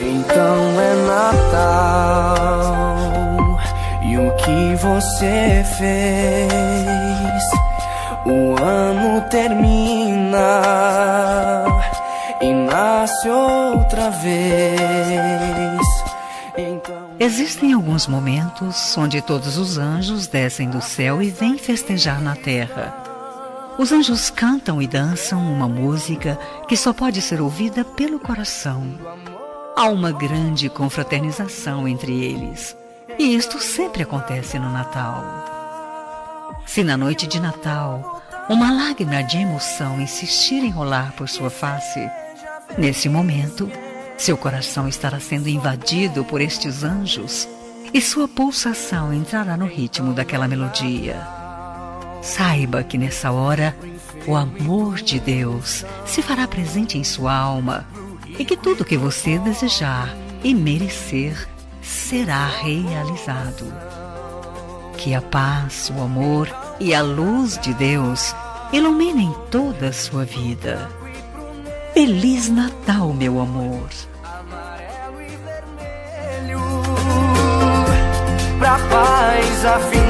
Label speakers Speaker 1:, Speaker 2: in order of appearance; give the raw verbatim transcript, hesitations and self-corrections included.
Speaker 1: Então é Natal, e o que você fez? O ano termina e nasce outra vez. Então...
Speaker 2: Existem alguns momentos onde todos os anjos descem do céu e vêm festejar na terra. Os anjos cantam e dançam uma música que só pode ser ouvida pelo coração. Há uma grande confraternização entre eles, e isto sempre acontece no Natal. Se na noite de Natal uma lágrima de emoção insistir em rolar por sua face, nesse momento, seu coração estará sendo invadido por estes anjos e sua pulsação entrará no ritmo daquela melodia. Saiba que nessa hora, o amor de Deus se fará presente em sua alma e que tudo que você desejar e merecer será realizado. Que a paz, o amor e a luz de Deus iluminem toda a sua vida. Feliz Natal, meu amor!
Speaker 1: Amarelo e vermelho, pra paz afinal.